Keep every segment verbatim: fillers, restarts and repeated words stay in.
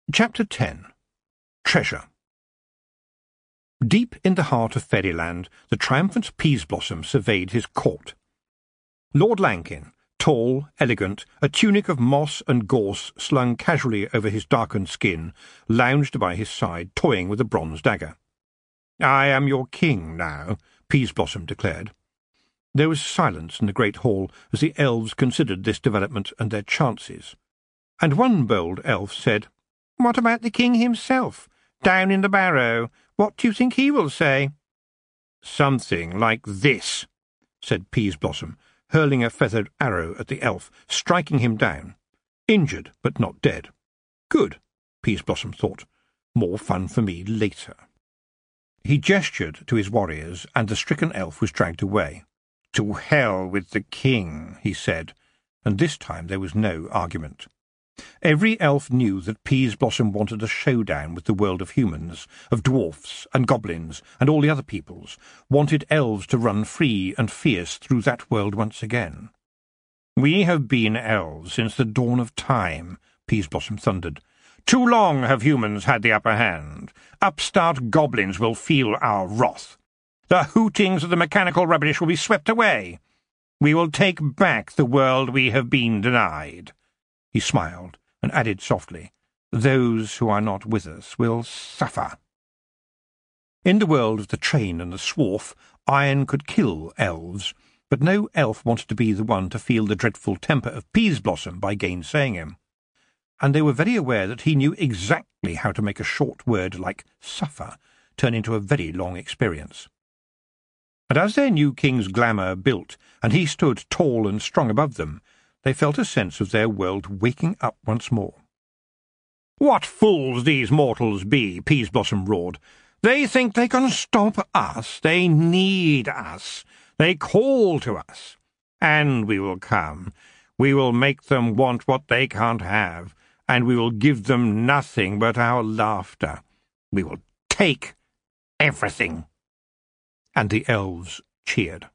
Chapter ten. Treasure. Deep in the heart of Fairyland, the triumphant Peaseblossom surveyed his court. Lord Lankin, tall, elegant, a tunic of moss and gorse slung casually over his darkened skin, lounged by his side, toying with a bronze dagger. "I am your king now," Peaseblossom declared. There was silence in the great hall as the elves considered this development and their chances, and one bold elf said, "What about the king himself, down in the barrow? What do you think he will say?" "Something like this," said Peaseblossom, hurling a feathered arrow at the elf, striking him down. Injured, but not dead. Good, Peaseblossom thought. More fun for me later. He gestured to his warriors, and the stricken elf was dragged away. "To hell with the king," he said, and this time there was no argument. Every elf knew that Peaseblossom wanted a showdown with the world of humans, of dwarfs and goblins and all the other peoples, wanted elves to run free and fierce through that world once again. "We have been elves since the dawn of time," Peaseblossom thundered. "Too long have humans had the upper hand. Upstart goblins will feel our wrath. The hootings of the mechanical rubbish will be swept away. We will take back the world we have been denied." He smiled and added softly, "Those who are not with us will suffer." In the world of the train and the swarf, iron could kill elves, but no elf wanted to be the one to feel the dreadful temper of Peaseblossom by gainsaying him, and they were very aware that he knew exactly how to make a short word like suffer turn into a very long experience. And as their new king's glamour built, and he stood tall and strong above them, they felt a sense of their world waking up once more. "What fools these mortals be!" Peaseblossom roared. "They think they can stop us. They need us. They call to us. And we will come. We will make them want what they can't have, and we will give them nothing but our laughter. We will take everything." And the elves cheered.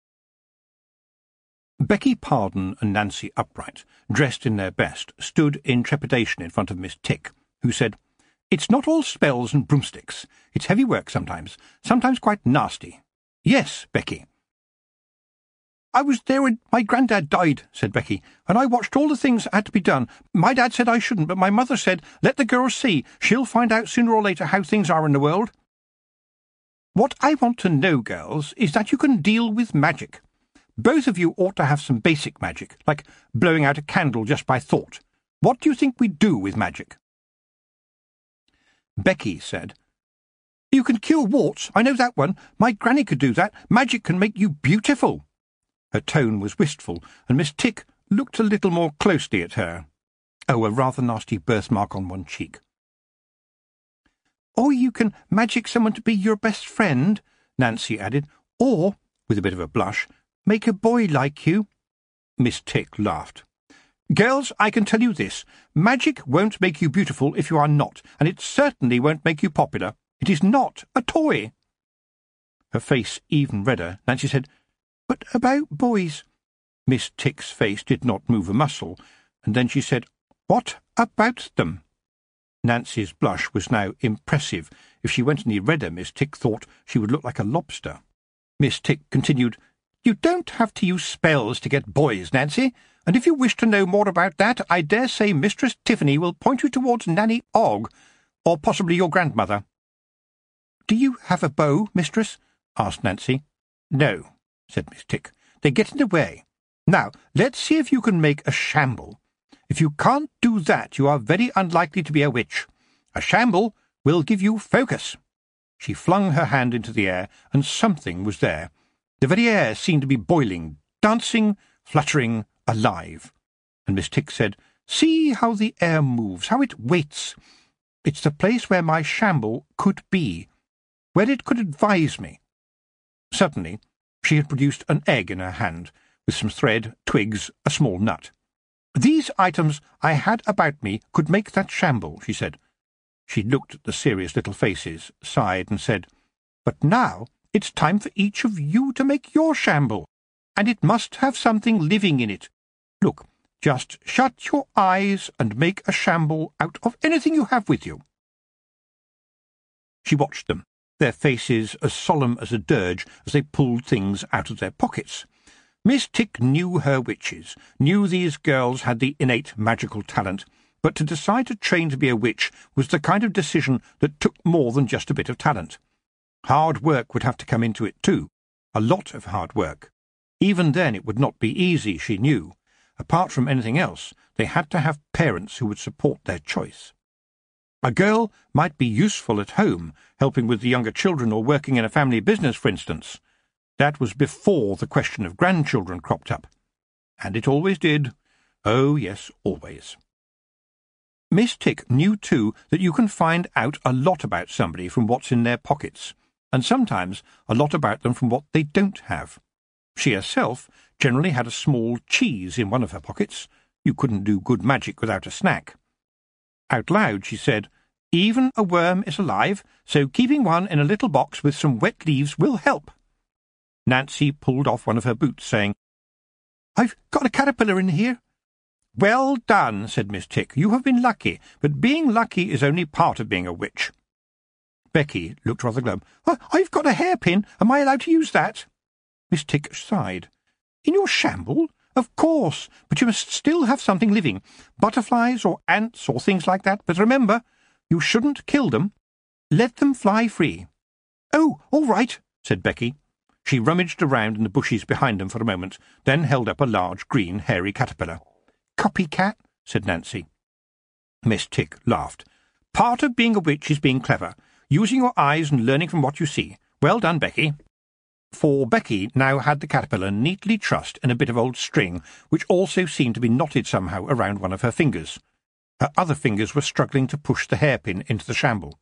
Becky Pardon and Nancy Upright, dressed in their best, stood in trepidation in front of Miss Tick, who said, "It's not all spells and broomsticks. It's heavy work sometimes, sometimes quite nasty." "Yes, Becky." "I was there when my granddad died," said Becky, "and I watched all the things that had to be done. My dad said I shouldn't, but my mother said, 'Let the girl see. She'll find out sooner or later how things are in the world.' What I want to know, girls, is that you can deal with magic. Both of you ought to have some basic magic, like blowing out a candle just by thought. What do you think we do with magic?" Becky said, "You can cure warts, I know that one. My granny could do that. Magic can make you beautiful." Her tone was wistful, and Miss Tick looked a little more closely at her. Oh, a rather nasty birthmark on one cheek. "Or you can magic someone to be your best friend," Nancy added, "or," with a bit of a blush, "make a boy like you." Miss Tick laughed. "Girls, I can tell you this. Magic won't make you beautiful if you are not, and it certainly won't make you popular. It is not a toy." Her face even redder, Nancy said, "But about boys?" Miss Tick's face did not move a muscle, and then she said, "What about them?" Nancy's blush was now impressive. If she went any redder, Miss Tick thought she would look like a lobster. Miss Tick continued, "You don't have to use spells to get boys, Nancy, and if you wish to know more about that, I dare say Mistress Tiffany will point you towards Nanny Ogg, or possibly your grandmother." "Do you have a bow, mistress?" asked Nancy. "No," said Miss Tick. "They get in the way. Now, let's see if you can make a shamble. If you can't do that, you are very unlikely to be a witch. A shamble will give you focus." She flung her hand into the air, and something was there. The very air seemed to be boiling, dancing, fluttering, alive. And Miss Tick said, "See how the air moves, how it waits. It's the place where my shamble could be, where it could advise me." Suddenly she had produced an egg in her hand, with some thread, twigs, a small nut. "These items I had about me could make that shamble," she said. She looked at the serious little faces, sighed, and said, "But now it's time for each of you to make your shamble, and it must have something living in it. Look, Just shut your eyes and make a shamble out of anything you have with you." She watched them, their faces as solemn as a dirge as they pulled things out of their pockets. Miss Tick knew her witches, knew these girls had the innate magical talent, but to decide to train to be a witch was the kind of decision that took more than just a bit of talent. Hard work would have to come into it too, a lot of hard work. Even then it would not be easy, she knew. Apart from anything else, they had to have parents who would support their choice. A girl might be useful at home, helping with the younger children or working in a family business, for instance. That was before the question of grandchildren cropped up. And it always did. Oh, yes, always. Miss Tick knew, too, that you can find out a lot about somebody from what's in their pockets, and sometimes a lot about them from what they don't have. She herself generally had a small cheese in one of her pockets. You couldn't do good magic without a snack. Out loud she said, "Even a worm is alive, so keeping one in a little box with some wet leaves will help." Nancy pulled off one of her boots, saying, "I've got a caterpillar in here." "Well done," said Miss Tick. "You have been lucky, but being lucky is only part of being a witch." Becky looked rather glum. "Oh, I've got a hairpin. Am I allowed to use that?" Miss Tick sighed. "In your shamble? Of course, but you must still have something living. Butterflies or ants or things like that. But remember, you shouldn't kill them. Let them fly free." "Oh, all right," said Becky. She rummaged around in the bushes behind them for a moment, then held up a large, green, hairy caterpillar. "Copycat," said Nancy. Miss Tick laughed. "Part of being a witch is being clever, using your eyes and learning from what you see. Well done, Becky." For Becky now had the caterpillar neatly trussed in a bit of old string, which also seemed to be knotted somehow around one of her fingers. Her other fingers were struggling to push the hairpin into the shamble.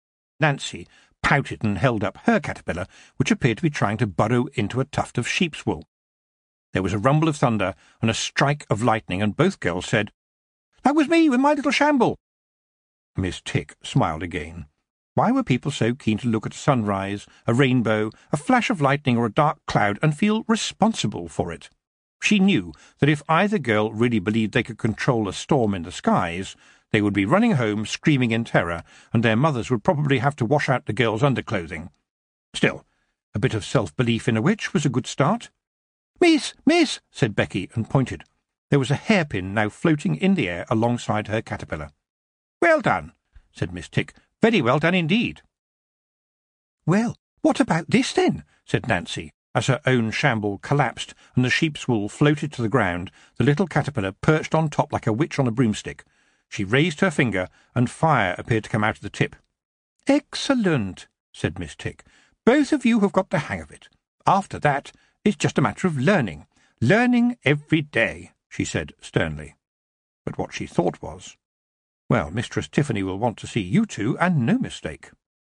Nancy pouted and held up her caterpillar, which appeared to be trying to burrow into a tuft of sheep's wool. There was a rumble of thunder and a strike of lightning, and both girls said, "That was me with my little shamble." Miss Tick smiled again. Why were people so keen to look at a sunrise, a rainbow, a flash of lightning or a dark cloud and feel responsible for it? She knew that if either girl really believed they could control a storm in the skies, they would be running home screaming in terror, and their mothers would probably have to wash out the girls' underclothing. Still, a bit of self-belief in a witch was a good start. "Miss, miss," said Becky, and pointed. There was a hairpin now floating in the air alongside her caterpillar. "Well done," said Miss Tick. "Very well done indeed." "Well, what about this, then?" said Nancy, as her own shamble collapsed and the sheep's wool floated to the ground, the little caterpillar perched on top like a witch on a broomstick. She raised her finger, and fire appeared to come out of the tip. "Excellent," said Miss Tick. "Both of you have got the hang of it. After that, it's just a matter of learning. Learning every day," she said sternly. But what she thought was, "Well, Mistress Tiffany will want to see you two, and no mistake."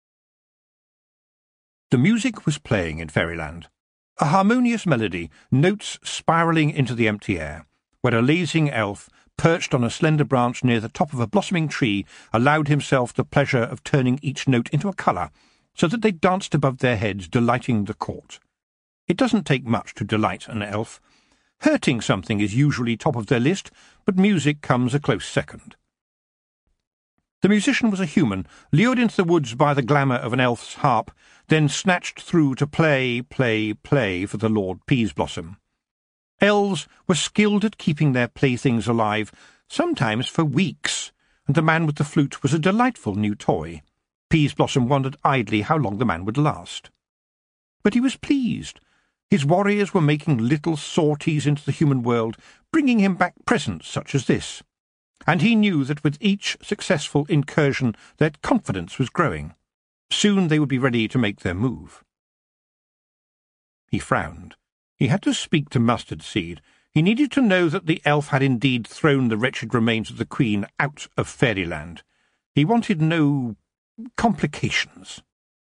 The music was playing in Fairyland. A harmonious melody, notes spiralling into the empty air, where a lazing elf, perched on a slender branch near the top of a blossoming tree, allowed himself the pleasure of turning each note into a colour, so that they danced above their heads, delighting the court. It doesn't take much to delight an elf. Hurting something is usually top of their list, but music comes a close second. The musician was a human, lured into the woods by the glamour of an elf's harp, then snatched through to play, play, play for the Lord Peaseblossom. Elves were skilled at keeping their playthings alive, sometimes for weeks, and the man with the flute was a delightful new toy. Peaseblossom wondered idly how long the man would last. But he was pleased. His warriors were making little sorties into the human world, bringing him back presents such as this. And he knew that with each successful incursion their confidence was growing. Soon they would be ready to make their move. He frowned. He had to speak to Mustard Seed. He needed to know that the elf had indeed thrown the wretched remains of the Queen out of Fairyland. He wanted no complications.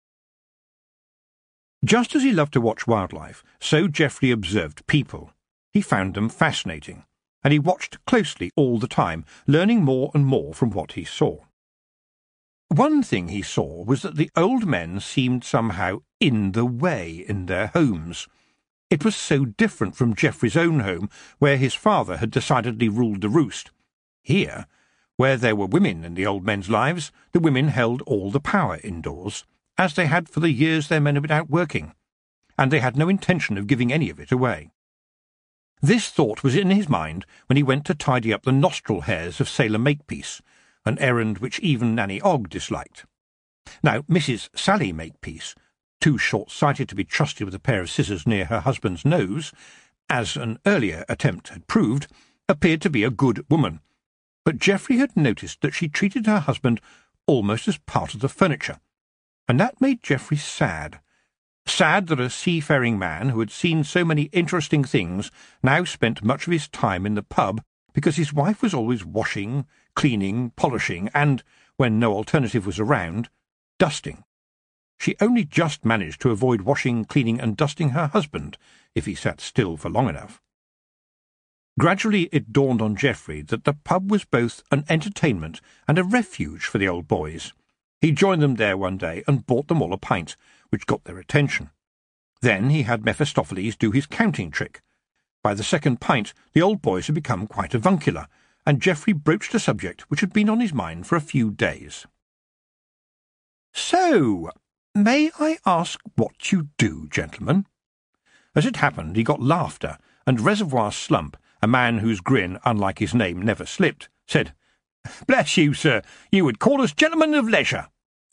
Just as he loved to watch wildlife, so Geoffrey observed people. He found them fascinating, and he watched closely all the time, learning more and more from what he saw. One thing he saw was that the old men seemed somehow in the way in their homes. It was so different from Geoffrey's own home, where his father had decidedly ruled the roost. Here, where there were women in the old men's lives, the women held all the power indoors, as they had for the years their men had been out working, and they had no intention of giving any of it away. This thought was in his mind when he went to tidy up the nostril hairs of Sailor Makepeace, an errand which even Nanny Ogg disliked. Now, Missus Sally Makepeace, too short-sighted to be trusted with a pair of scissors near her husband's nose, as an earlier attempt had proved, appeared to be a good woman, but Geoffrey had noticed that she treated her husband almost as part of the furniture, and that made Geoffrey sad. Sad that a seafaring man who had seen so many interesting things now spent much of his time in the pub because his wife was always washing, cleaning, polishing, and, when no alternative was around, dusting. She only just managed to avoid washing, cleaning, and dusting her husband, if he sat still for long enough. Gradually it dawned on Geoffrey that the pub was both an entertainment and a refuge for the old boys. He joined them there one day and bought them all a pint, which got their attention. Then he had Mephistopheles do his counting trick. By the second pint the old boys had become quite avuncular, and Geoffrey broached a subject which had been on his mind for a few days. "So, may I ask what you do, gentlemen?" As it happened, he got laughter, and Reservoir Slump, a man whose grin, unlike his name, never slipped, said, "Bless you, sir, you would call us gentlemen of leisure."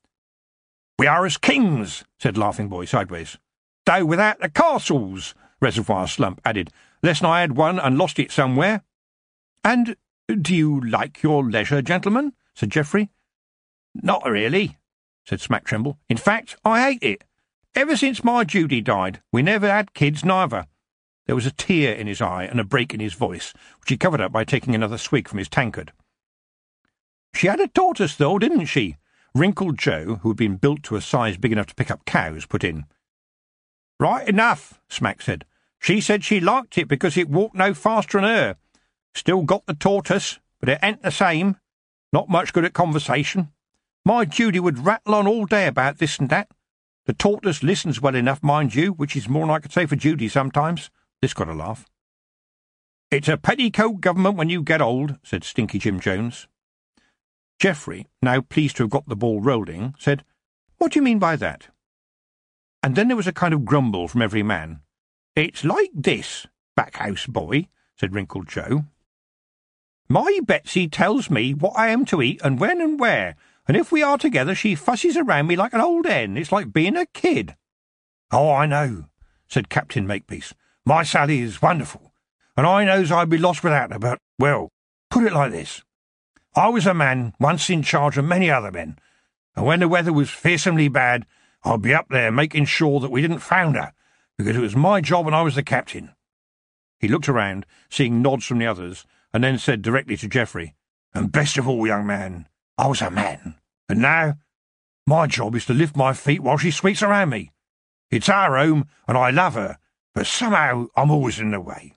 "We are as kings," said Laughing Boy Sideways. "Though without the castles," Reservoir Slump added, "lest I had one and lost it somewhere." "And do you like your leisure, gentlemen?" said Geoffrey. "Not really," said Smack Tremble. "In fact, I hate it. Ever since my Judy died, we never had kids neither." There was a tear in his eye and a break in his voice, which he covered up by taking another swig from his tankard. "She had a tortoise, though, didn't she?" Wrinkled Joe, who had been built to a size big enough to pick up cows, put in. "Right enough," Smack said. "She said she liked it because it walked no faster than her. Still got the tortoise, but it ain't the same. Not much good at conversation. My Judy would rattle on all day about this and that. The tortoise listens well enough, mind you, which is more than I could say for Judy sometimes." This got a laugh. "It's a petticoat government when you get old," said Stinky Jim Jones. Geoffrey, now pleased to have got the ball rolling, said, "What do you mean by that?" And then there was a kind of grumble from every man. "It's like this, Backhouse Boy," said Wrinkled Joe. "My Betsy tells me what I am to eat and when and where, and if we are together she fusses around me like an old hen. It's like being a kid." "Oh, I know," said Captain Makepeace. "My Sally is wonderful, and I knows I'd be lost without her, but, well, put it like this. I was a man once in charge of many other men, and when the weather was fearsomely bad, I'd be up there making sure that we didn't founder, because it was my job and I was the captain." He looked around, seeing nods from the others, and then said directly to Geoffrey, "And best of all, young man, I was a man, and now my job is to lift my feet while she sweeps around me. It's our home, and I love her, but somehow I'm always in the way."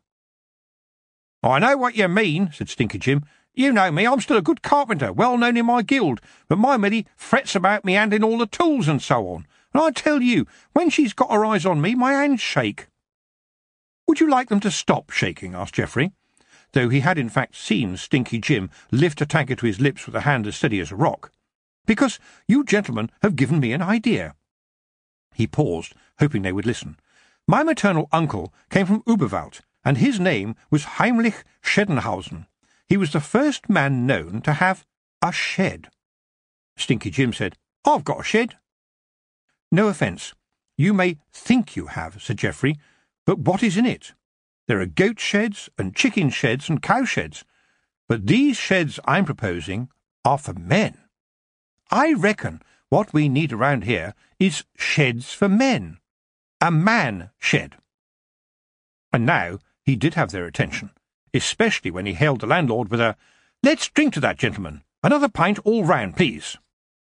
"I know what you mean," said Stinky Jim. "You know me, I'm still a good carpenter, well known in my guild, but my Milly frets about me handling all the tools and so on, and I tell you, when she's got her eyes on me, my hands shake." "Would you like them to stop shaking?" asked Geoffrey, though he had in fact seen Stinky Jim lift a tankard to his lips with a hand as steady as a rock. "Because you gentlemen have given me an idea." He paused, hoping they would listen. "My maternal uncle came from Uberwald, and his name was Heimlich Schedenhausen. He was the first man known to have a shed." Stinky Jim said, "I've got a shed." "No offence. You may think you have," said Geoffrey, "but what is in it? There are goat sheds and chicken sheds and cow sheds, but these sheds I'm proposing are for men. I reckon what we need around here is sheds for men. A man shed." And now he did have their attention, especially when he hailed the landlord with a, "Let's drink to that, gentlemen. Another pint all round, please."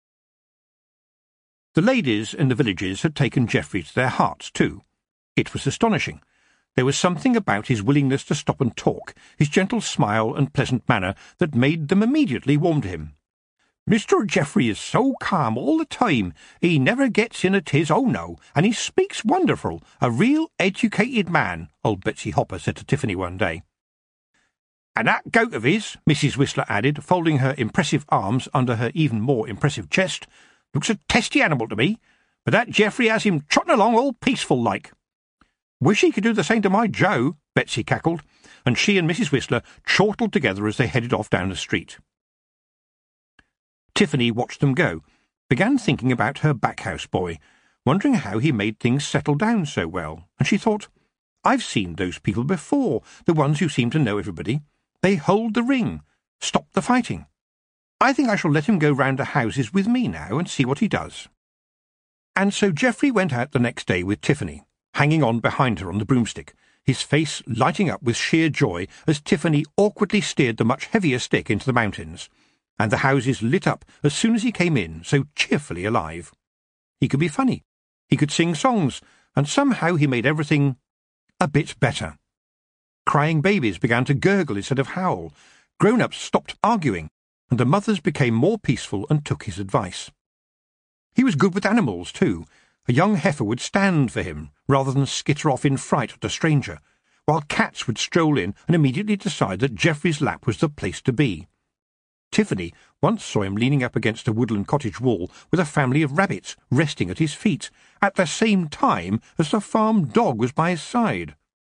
The ladies in the villages had taken Geoffrey to their hearts, too. It was astonishing. There was something about his willingness to stop and talk, his gentle smile and pleasant manner, that made them immediately warm to him. Mister Geoffrey is so calm all the time, he never gets in at his, oh no, and he speaks wonderful, a real educated man, old Betsy Hopper said to Tiffany one day. And that goat of his, Missus Whistler added, folding her impressive arms under her even more impressive chest, looks a testy animal to me, but that Geoffrey has him trotting along all peaceful-like. Wish he could do the same to my Joe, Betsy cackled, and she and Missus Whistler chortled together as they headed off down the street. Tiffany watched them go, began thinking about her back-house boy, wondering how he made things settle down so well, and she thought, I've seen those people before, the ones who seem to know everybody. They hold the ring, stop the fighting. I think I shall let him go round the houses with me now and see what he does. And so Geoffrey went out the next day with Tiffany, hanging on behind her on the broomstick, his face lighting up with sheer joy as Tiffany awkwardly steered the much heavier stick into the mountains, and the houses lit up as soon as he came in, so cheerfully alive. He could be funny, he could sing songs, and somehow he made everything a bit better. Crying babies began to gurgle instead of howl, grown-ups stopped arguing, and the mothers became more peaceful and took his advice. He was good with animals, too. A young heifer would stand for him, rather than skitter off in fright at a stranger, while cats would stroll in and immediately decide that Geoffrey's lap was the place to be. Tiffany once saw him leaning up against a woodland cottage wall with a family of rabbits resting at his feet, at the same time as the farm dog was by his side.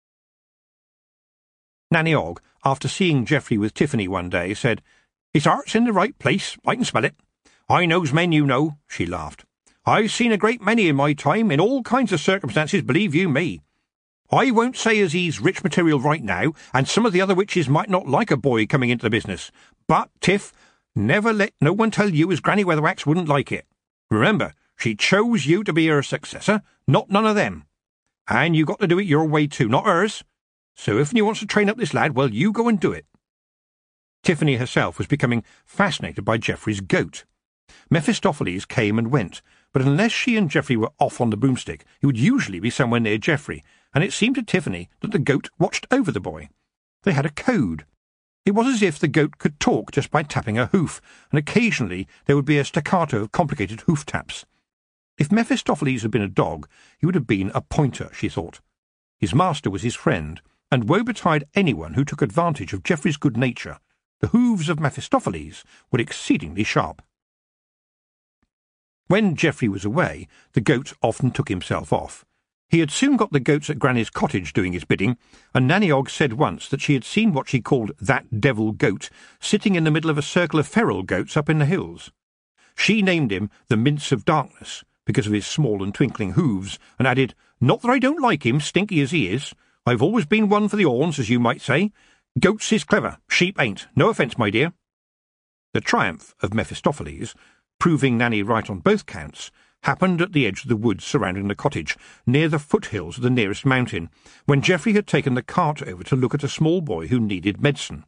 Nanny Ogg, after seeing Geoffrey with Tiffany one day, said, "His heart's in the right place, I can smell it. I knows men you know," she laughed. "I've seen a great many in my time, in all kinds of circumstances, believe you me. I won't say as he's rich material right now, and some of the other witches might not like a boy coming into the business, but, Tiff, never let no one tell you as Granny Weatherwax wouldn't like it. Remember, she chose you to be her successor, not none of them. And you got to do it your way too, not hers. So if you wants to train up this lad, well, you go and do it." Tiffany herself was becoming fascinated by Geoffrey's goat. Mephistopheles came and went, but unless she and Geoffrey were off on the broomstick, he would usually be somewhere near Geoffrey, and it seemed to Tiffany that the goat watched over the boy. They had a code. It was as if the goat could talk just by tapping a hoof, and occasionally there would be a staccato of complicated hoof taps. If Mephistopheles had been a dog, he would have been a pointer, she thought. His master was his friend, and woe betide anyone who took advantage of Geoffrey's good nature. The hooves of Mephistopheles were exceedingly sharp. When Geoffrey was away, the goat often took himself off. He had soon got the goats at Granny's cottage doing his bidding, and Nanny Ogg said once that she had seen what she called that devil goat sitting in the middle of a circle of feral goats up in the hills. She named him the Mince of Darkness, because of his small and twinkling hooves, and added, "Not that I don't like him, stinky as he is. I've always been one for the horns, as you might say. Goats is clever, sheep ain't. No offence, my dear." The triumph of Mephistopheles, proving Nanny right on both counts, happened at the edge of the woods surrounding the cottage, near the foothills of the nearest mountain, when Geoffrey had taken the cart over to look at a small boy who needed medicine.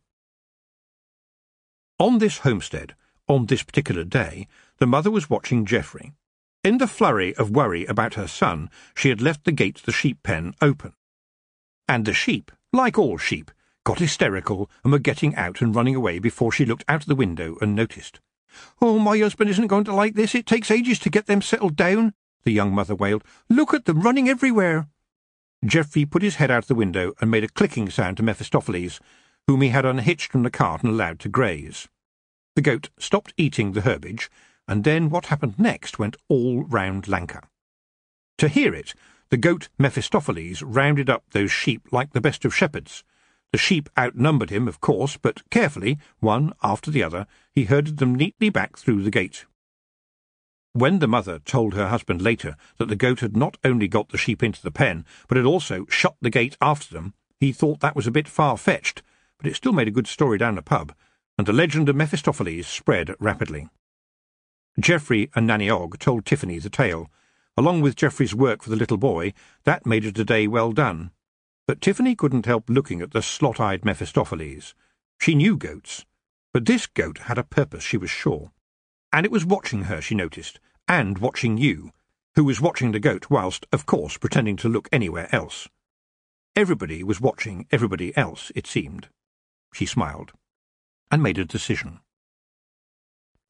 On this homestead, on this particular day, the mother was watching Geoffrey. In the flurry of worry about her son, she had left the gate to the sheep pen open. And the sheep, like all sheep, got hysterical and were getting out and running away before she looked out of the window and noticed. "Oh, my husband isn't going to like this. It takes ages to get them settled down," the young mother wailed. "Look at them running everywhere." Geoffrey put his head out the window and made a clicking sound to Mephistopheles, whom he had unhitched from the cart and allowed to graze. The goat stopped eating the herbage, and then what happened next went all round Lanka. To hear it, the goat Mephistopheles rounded up those sheep like the best of shepherds. The sheep outnumbered him, of course, but carefully, one after the other, he herded them neatly back through the gate. When the mother told her husband later that the goat had not only got the sheep into the pen, but had also shut the gate after them, he thought that was a bit far-fetched, but it still made a good story down the pub, and the legend of Mephistopheles spread rapidly. Geoffrey and Nanny Ogg told Tiffany the tale. Along with Geoffrey's work for the little boy, that made it a day well done. But Tiffany couldn't help looking at the slot-eyed Mephistopheles. She knew goats, but this goat had a purpose, she was sure. And it was watching her, she noticed, and watching you, who was watching the goat whilst, of course, pretending to look anywhere else. Everybody was watching everybody else, it seemed. She smiled, and made a decision.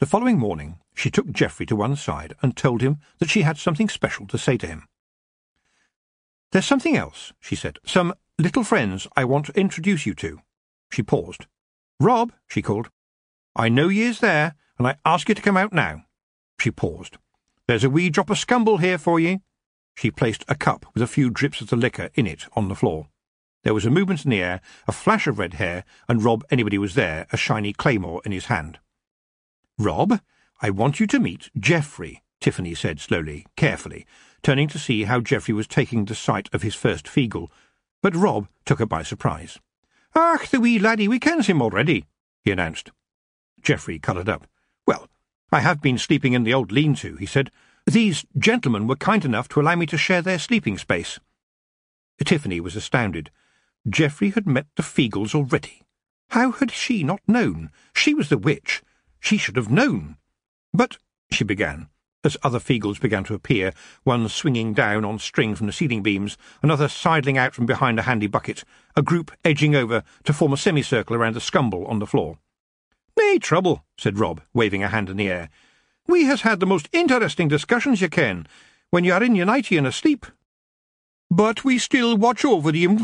The following morning she took Geoffrey to one side and told him that she had something special to say to him. "There's something else," she said. "Some little friends I want to introduce you to." She paused. "Rob," she called, "I know ye is there, and I ask you to come out now." She paused. "There's a wee drop of scumble here for ye." She placed a cup with a few drips of the liquor in it on the floor. There was a movement in the air, a flash of red hair, and Rob Anybody was there, a shiny claymore in his hand. "Rob, I want you to meet Geoffrey," Tiffany said slowly, carefully, turning to see how Geoffrey was taking the sight of his first Feagle, but Rob took her by surprise. "Ach, the wee laddie, we kens him already," he announced. Geoffrey coloured up. "Well, I have been sleeping in the old lean-to," he said. "These gentlemen were kind enough to allow me to share their sleeping space." Tiffany was astounded. Geoffrey had met the Feagles already. How had she not known? She was the witch. She should have known. "But," she began, as other Feagles began to appear, one swinging down on string from the ceiling beams, another sidling out from behind a handy bucket, a group edging over to form a semicircle around the scumble on the floor. "Nae trouble," said Rob, waving a hand in the air. "We has had the most interesting discussions, ye ken, when you are in your nightie and asleep. But we still watch over ye."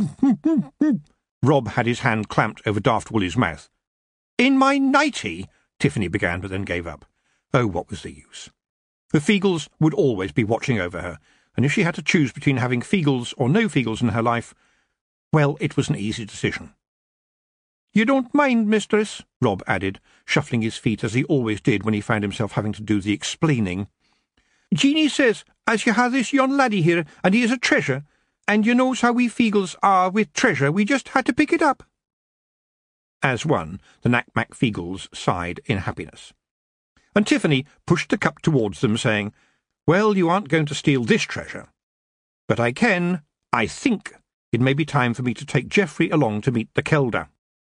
Rob had his hand clamped over Daft Woolly's mouth. "In my nightie?" Tiffany began, but then gave up. Oh, what was the use? The Feagles would always be watching over her, and if she had to choose between having Feagles or no Feagles in her life, well, it was an easy decision. "You don't mind, mistress?" Rob added, shuffling his feet as he always did when he found himself having to do the explaining. "Jeanie says as you have this young laddie here, and he is a treasure, and you knows how we Feagles are with treasure, we just had to pick it up." As one, the Knack-Mack Feagles sighed in happiness. And Tiffany pushed the cup towards them, saying, "Well, you aren't going to steal this treasure. But I can, I think, it may be time for me to take Geoffrey along to meet the Kelda."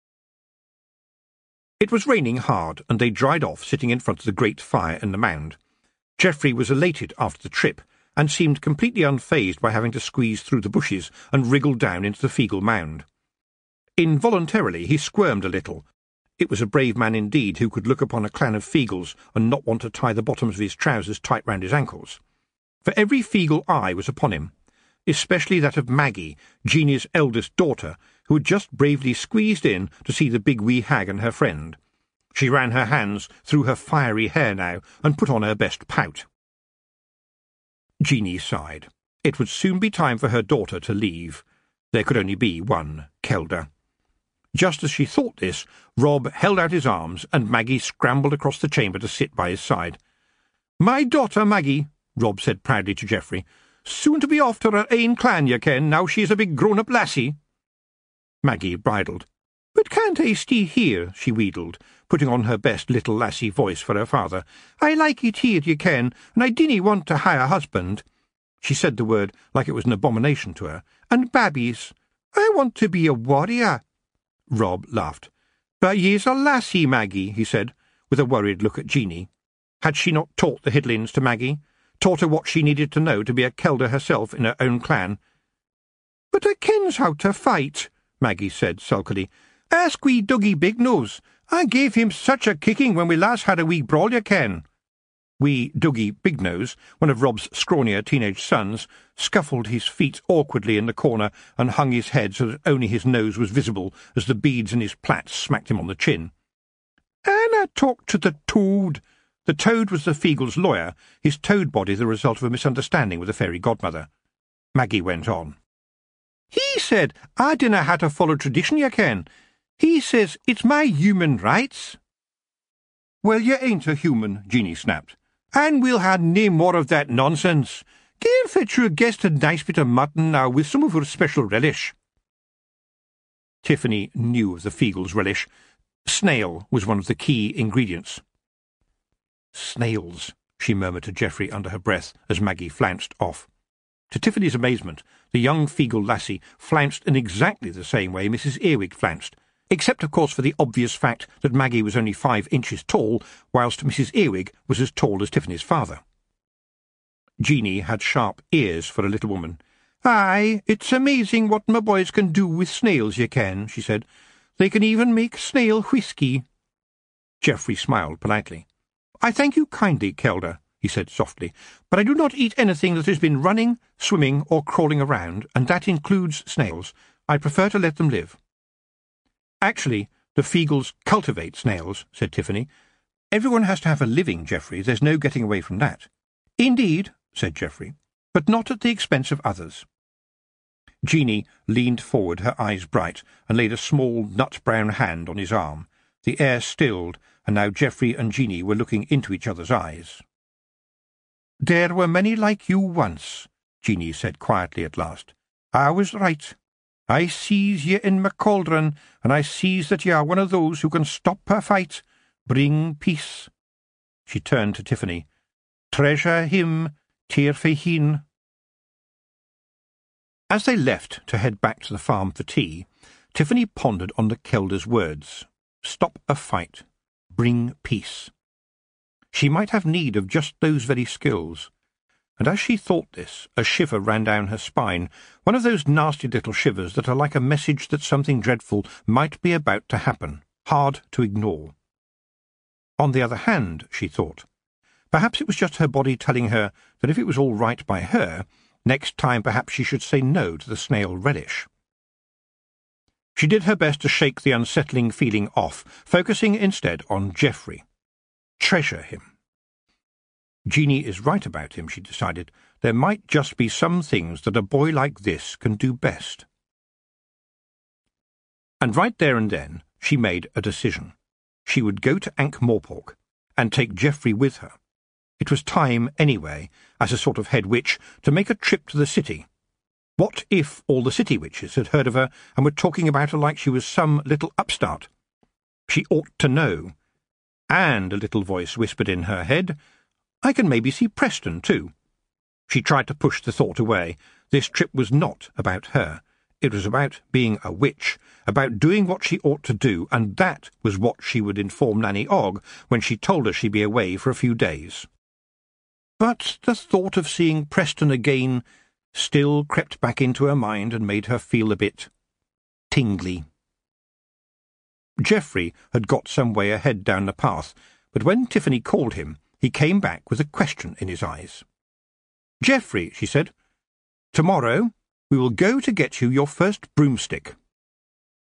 It was raining hard, and they dried off sitting in front of the great fire in the mound. Geoffrey was elated after the trip, and seemed completely unfazed by having to squeeze through the bushes and wriggle down into the Feagle mound. Involuntarily he squirmed a little. It was a brave man indeed who could look upon a clan of Feagles and not want to tie the bottoms of his trousers tight round his ankles. For every Feagle eye was upon him, especially that of Maggie, Jeanie's eldest daughter, who had just bravely squeezed in to see the big wee hag and her friend. She ran her hands through her fiery hair now and put on her best pout. Jeanie sighed. It would soon be time for her daughter to leave. There could only be one Kelda. Just as she thought this, Rob held out his arms, and Maggie scrambled across the chamber to sit by his side. "My daughter, Maggie," Rob said proudly to Geoffrey, "soon to be off to her ain clan, ye ken, now she is a big grown-up lassie." Maggie bridled. "But can't I stay here?" she wheedled, putting on her best little lassie voice for her father. "I like it here, ye ken, and I dinna want to hire a husband." She said the word like it was an abomination to her. "And babbies. I want to be a warrior." Rob laughed. "But ye's a lassie, Maggie," he said, with a worried look at Jeanie. Had she not taught the Hiddlins to Maggie? Taught her what she needed to know to be a Kelda herself in her own clan? "But I kens how to fight," Maggie said sulkily. "Ask wee Dougie Bignose. I gave him such a kicking when we last had a wee brawl, ye ken." Wee Dougie Bignose, one of Rob's scrawnier teenage sons, scuffled his feet awkwardly in the corner and hung his head so that only his nose was visible as the beads in his plaits smacked him on the chin. "Anna talked to the toad." The toad was the Feagle's lawyer, his toad body the result of a misunderstanding with the fairy godmother. Maggie went on. "He said I dinna have to follow tradition, ye ken. He says it's my human rights." "Well, you ain't a human," Jeanie snapped. "And we'll have nae more of that nonsense. Gae and fetch your guest a nice bit of mutton now with some of her special relish." Tiffany knew of the Feagle's relish. Snail was one of the key ingredients. "Snails," she murmured to Geoffrey under her breath as Maggie flounced off. To Tiffany's amazement, the young Feagle lassie flounced in exactly the same way Missus Earwig flounced, except, of course, for the obvious fact that Maggie was only five inches tall, whilst Missus Earwig was as tall as Tiffany's father. Jeanie had sharp ears for a little woman. "Aye, it's amazing what my boys can do with snails, ye ken," she said. "They can even make snail whisky." Geoffrey smiled politely. "I thank you kindly, Kelda," he said softly, "but I do not eat anything that has been running, swimming, or crawling around, and that includes snails. I prefer to let them live." "Actually, the Feagles cultivate snails," said Tiffany. "Everyone has to have a living, Geoffrey. There's no getting away from that." "Indeed," said Geoffrey, "but not at the expense of others." Jeanie leaned forward, her eyes bright, and laid a small nut-brown hand on his arm. The air stilled, and now Geoffrey and Jeanie were looking into each other's eyes. "There were many like you once," Jeanie said quietly at last. "I was right. I sees ye in my cauldron, and I sees that ye are one of those who can stop a fight, bring peace." She turned to Tiffany. "Treasure him, Tir Fehyn." As they left to head back to the farm for tea, Tiffany pondered on the Kelda's words. Stop a fight. Bring peace. She might have need of just those very skills. And as she thought this, a shiver ran down her spine, one of those nasty little shivers that are like a message that something dreadful might be about to happen, hard to ignore. On the other hand, she thought, perhaps it was just her body telling her that if it was all right by her, next time perhaps she should say no to the snail relish. She did her best to shake the unsettling feeling off, focusing instead on Geoffrey. Treasure him. Jeanie is right about him, she decided. There might just be some things that a boy like this can do best. And right there and then she made a decision. She would go to Ankh-Morpork and take Geoffrey with her. It was time, anyway, as a sort of head witch, to make a trip to the city. What if all the city witches had heard of her and were talking about her like she was some little upstart? She ought to know. And a little voice whispered in her head, I can maybe see Preston, too. She tried to push the thought away. This trip was not about her. It was about being a witch, about doing what she ought to do, and that was what she would inform Nanny Ogg when she told her she'd be away for a few days. But the thought of seeing Preston again still crept back into her mind and made her feel a bit tingly. Geoffrey had got some way ahead down the path, but when Tiffany called him, he came back with a question in his eyes. "Geoffrey," she said, "tomorrow we will go to get you your first broomstick."